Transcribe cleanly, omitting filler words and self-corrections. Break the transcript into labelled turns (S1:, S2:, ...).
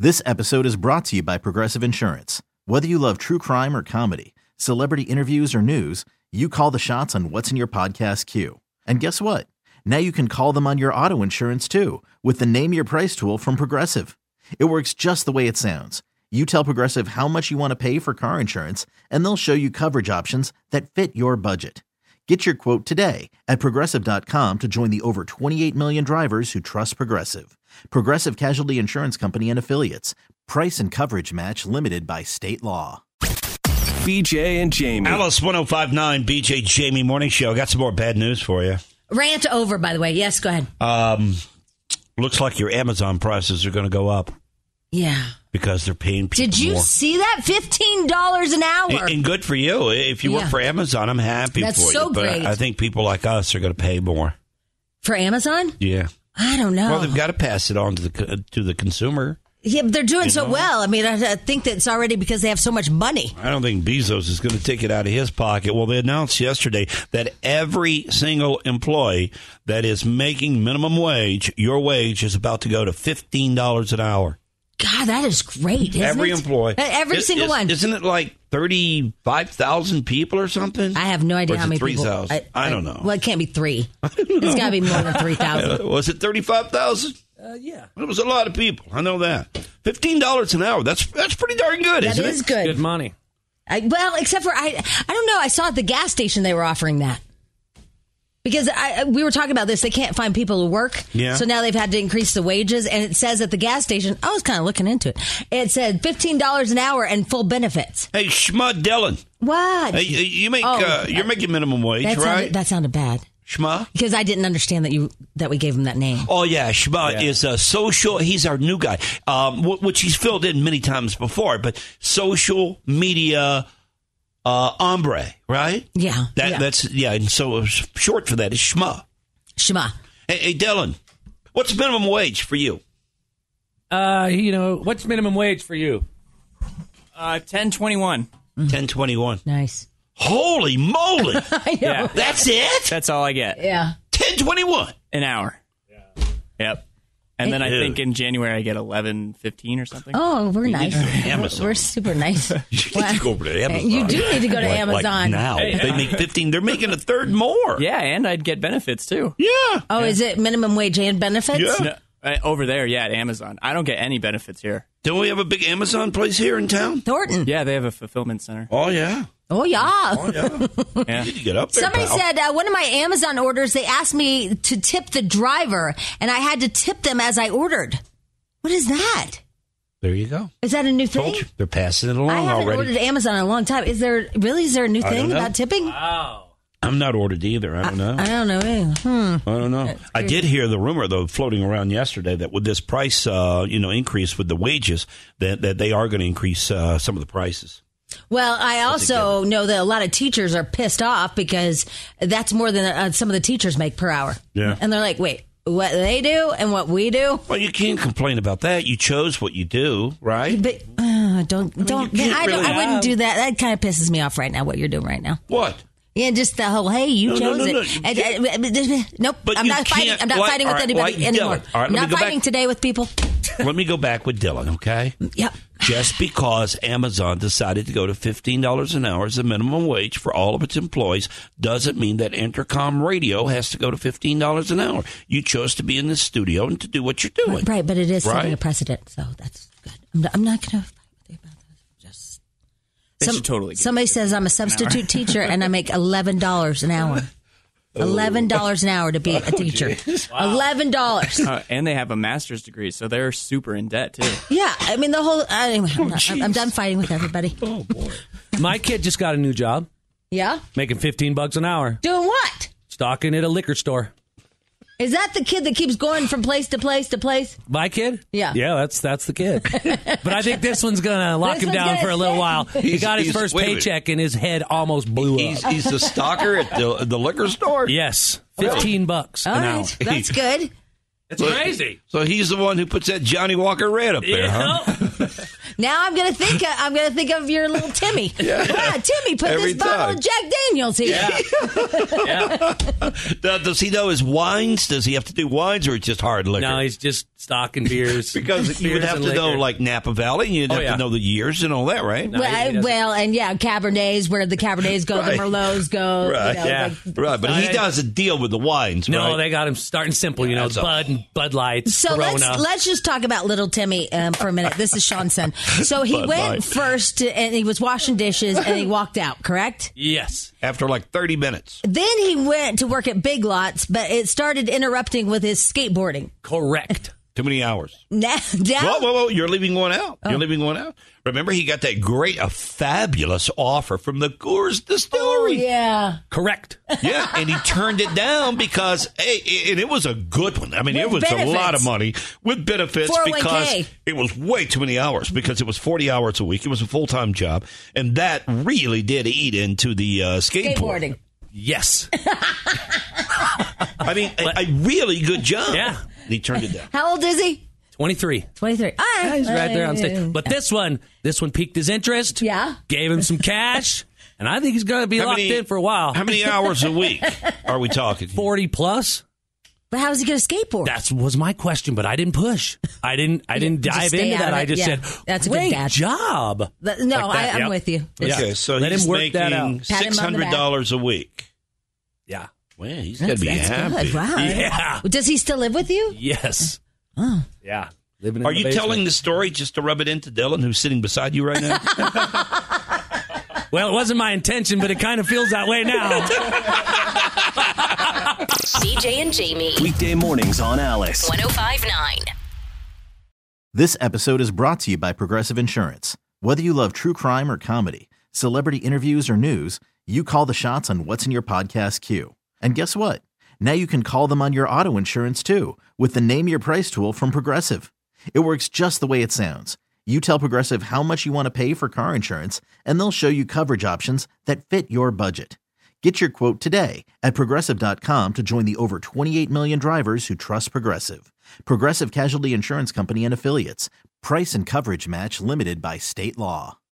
S1: This episode is brought to you by Progressive Insurance. Whether you love true crime or comedy, celebrity interviews or news, you call the shots on what's in your podcast queue. And guess what? Now you can call them on your auto insurance too with the Name Your Price tool from Progressive. It works just the way it sounds. You tell Progressive how much you want to pay for car insurance, and they'll show you coverage options that fit your budget. Get your quote today at Progressive.com to join the over 28 million drivers who trust Progressive. Progressive Casualty Insurance Company and Affiliates. Price and coverage match limited by state law.
S2: BJ and Jamie.
S3: Alice 105.9 BJ Jamie Morning Show. Got some more bad news for you.
S4: Rant over, by the way. Yes, go ahead.
S3: Looks like your Amazon prices are going to go up.
S4: Yeah.
S3: Because they're paying people
S4: Did you
S3: more.
S4: see that? $15 an hour.
S3: And good for you. If you work for Amazon, I'm happy
S4: That's
S3: for you.
S4: so
S3: But
S4: great.
S3: I think people like us are going to pay more.
S4: For Amazon?
S3: Yeah.
S4: I don't know.
S3: Well, they've got to pass it on to the consumer.
S4: Yeah, but they're doing so well. I mean, I think that it's already because they have so much money.
S3: I don't think Bezos is going to take it out of his pocket. Well, they announced yesterday that every single employee that is making minimum wage, your wage is about to go to $15 an hour.
S4: God, that is great, isn't
S3: Every
S4: it?
S3: employee.
S4: Every single one.
S3: Isn't it like 35,000 people or something?
S4: I have no idea
S3: Or is
S4: how
S3: it
S4: many
S3: 3,000?
S4: people.
S3: I don't know.
S4: Well, it can't be 3. It's got to be more than 3,000.
S3: Was it 35,000?
S5: Yeah.
S3: It was a lot of people. I know that. $15 an hour. That's pretty darn good,
S4: That
S3: isn't
S4: is
S3: it?
S4: good.
S5: Good money.
S4: Well, except for, I don't know. I saw at the gas station they were offering that. Because we were talking about this. They can't find people to work.
S3: Yeah.
S4: So now they've had to increase the wages. And it says at the gas station, I was kind of looking into it. It said $15 an hour and full benefits.
S3: Hey, Schma Dillon.
S4: What?
S3: Hey, you're making minimum wage, right?
S4: That sounded bad.
S3: Schma?
S4: Because I didn't understand that we gave him that name.
S3: Oh, yeah. Schma is a social. He's our new guy, which he's filled in many times before. But social media hombre, right?
S4: Yeah.
S3: That's and so short for that is Schma.
S4: Shema.
S3: Hey, Dylan, what's minimum wage for you?
S5: What's minimum wage for you?
S6: $10.21.
S3: $10.21.
S4: Nice.
S3: Holy moly!
S4: I know.
S6: Yeah.
S3: That's it.
S6: That's all I get.
S4: Yeah.
S3: $10.21
S6: An hour. Yeah. Yep. And then I think in January I get $11.15 or something.
S4: Oh, we're nice.
S3: Amazon.
S4: We're super nice.
S3: You need to go over to Amazon.
S4: You do need to go to
S3: Like
S4: Amazon.
S3: now. They make 15. They're making a third more.
S6: Yeah, and I'd get benefits too.
S3: Yeah.
S4: Oh, is it minimum wage and benefits?
S3: Yeah.
S6: No, over there, yeah, at Amazon. I don't get any benefits here.
S3: Don't we have a big Amazon place here in town?
S4: Thornton.
S6: Yeah, they have a fulfillment center.
S3: Oh, yeah.
S4: Oh, yeah.
S3: Oh, yeah.
S6: Yeah.
S3: You need to get up there,
S4: Somebody
S3: pal.
S4: said one of my Amazon orders, they asked me to tip the driver, and I had to tip them as I ordered. What is that?
S3: There you go.
S4: Is that a new thing?
S3: Told you. They're passing it along
S4: I haven't
S3: already.
S4: ordered Amazon in a long time. Is there a new
S3: I
S4: thing
S3: don't know.
S4: about tipping?
S5: Wow.
S3: I'm not ordered either. I don't know.
S4: I don't know.
S3: I don't know. I did hear the rumor, though, floating around yesterday that with this price, increase with the wages, that they are going to increase some of the prices.
S4: Well, I also know that a lot of teachers are pissed off because that's more than some of the teachers make per hour.
S3: Yeah.
S4: And they're like, wait, what they do and what we do?
S3: Well, you can't complain about that. You chose what you do, right?
S4: But don't. I wouldn't do that. That kind of pisses me off right now. What you're doing right now.
S3: What?
S4: Yeah, just the whole hey, you
S3: No,
S4: chose
S3: no, no,
S4: it. Nope,
S3: But
S4: I'm
S3: you
S4: not fighting.
S3: can't-
S4: I'm not
S3: like-
S4: fighting with
S3: all right,
S4: anybody
S3: like
S4: anymore.
S3: Dylan. All right,
S4: I'm
S3: let me
S4: not
S3: go
S4: fighting
S3: back.
S4: today with people.
S3: Let me go back with Dylan, okay?
S4: Yep.
S3: Just because Amazon decided to go to $15 an hour as the minimum wage for all of its employees doesn't mean that Intercom Radio has to go to $15 an hour. You chose to be in the studio and to do what you're doing.
S4: Right, but it is setting
S3: Right?
S4: a precedent, so that's good. I'm not going to fight with you about this. Just
S6: They should totally get
S4: somebody
S6: it.
S4: says I'm a substitute teacher and I make $11 an hour. $11 an hour to be a teacher. $11.
S6: And they have a master's degree, so they're super in debt too.
S4: Yeah, I mean the whole. Anyway, I'm done fighting with everybody.
S3: Oh, boy.
S5: My kid just got a new job,
S4: Yeah,
S5: making $15 an hour,
S4: doing what?
S5: stocking at a liquor store.
S4: Is that the kid that keeps going from place to place to place?
S5: My kid?
S4: Yeah.
S5: Yeah, that's the kid. But I think this one's going to lock
S4: This
S5: him
S4: one's
S5: down
S4: gonna
S5: for a little
S4: stick.
S5: while. He got his first
S3: wait a minute.
S5: paycheck and his head almost blew up.
S3: He's the stalker at the liquor store?
S5: Yes, $15
S4: All
S5: an
S4: right,
S5: hour.
S4: that's good.
S5: It's crazy.
S3: So he's the one who puts that Johnny Walker Red up there, huh?
S4: Now I'm gonna think of your little Timmy. Yeah, Timmy, put
S3: Every
S4: this bottle
S3: time.
S4: of Jack Daniels here.
S3: Does he know his wines? Does he have to do wines, or it's just hard liquor?
S5: No, he's just stocking beers.
S3: Because you would
S5: Beers
S3: have
S5: and
S3: to know,
S5: liquor.
S3: like Napa Valley, and you'd have to know the years and all that, right?
S5: No, he doesn't.
S4: Cabernets, where the Cabernets go,
S3: Right.
S4: the Merlots go.
S3: Right.
S5: Yeah.
S3: Right, but he doesn't deal with the wines,
S5: No,
S3: right?
S5: they got him starting simple,
S3: That's all.
S5: Bud and Bud Lights,
S4: So
S5: Corona.
S4: let's just talk about little Timmy for a minute. This is Sean's son. So he
S3: Bud
S4: went
S3: Light.
S4: first, and he was washing dishes, and he walked out. Correct?
S5: Yes.
S3: After like 30 minutes.
S4: Then he went to work at Big Lots, but it started interrupting with his skateboarding.
S5: Correct.
S3: Too many hours.
S4: Now,
S3: Whoa, you're leaving one out. You're leaving one out. Remember, he got that a fabulous offer from the Coors Distillery.
S4: yeah.
S5: Correct.
S3: Yeah, and he turned it down because, and it was a good one. I mean, it was
S4: With
S3: a lot
S4: benefits.
S3: of money with benefits
S4: 401k.
S3: because it was way too many hours because it was 40 hours a week. It was a full-time job, and that really did eat into the
S4: Skateboarding.
S5: Yes.
S3: I mean, a really good job.
S5: Yeah.
S3: And he turned it down.
S4: How old is he?
S5: 23.
S4: 23. All right.
S5: Yeah, he's right there on stage. But this one piqued his interest.
S4: Yeah.
S5: Gave him some cash. And I think he's going to be locked in for a while.
S3: How many hours a week are we talking?
S5: 40 plus?
S4: But how is he going to skateboard?
S5: That was my question, but I didn't push. I didn't
S4: Just
S5: dive
S4: stay
S5: into
S4: out
S5: that.
S4: of
S5: I
S4: it.
S5: just
S4: Yeah.
S5: said,
S4: That's a good
S5: great
S4: dad.
S5: job.
S4: No,
S5: Like that,
S4: I'm
S5: yep.
S4: with you.
S5: Yeah.
S3: Okay, so
S5: Let
S3: he's
S5: him work
S3: making
S5: that out.
S4: Pat him on the back.
S3: $600 a week.
S5: Yeah.
S3: Man, he's going to be
S4: That's
S3: happy.
S4: good. Wow.
S5: Yeah.
S4: Does he still live with you?
S5: Yes. Yeah. Living in
S3: Are
S5: the
S3: you
S5: basement.
S3: telling the story just to rub it into Dylan, who's sitting beside you right now?
S5: Well, it wasn't my intention, but it kind of feels that way now.
S7: BJ and Jamie.
S2: Weekday mornings on Alice.
S7: 105.9.
S1: This episode is brought to you by Progressive Insurance. Whether you love true crime or comedy, celebrity interviews or news, you call the shots on what's in your podcast queue. And guess what? Now you can call them on your auto insurance too with the Name Your Price tool from Progressive. It works just the way it sounds. You tell Progressive how much you want to pay for car insurance, and they'll show you coverage options that fit your budget. Get your quote today at Progressive.com to join the over 28 million drivers who trust Progressive. Progressive Casualty Insurance Company and Affiliates. Price and coverage match limited by state law.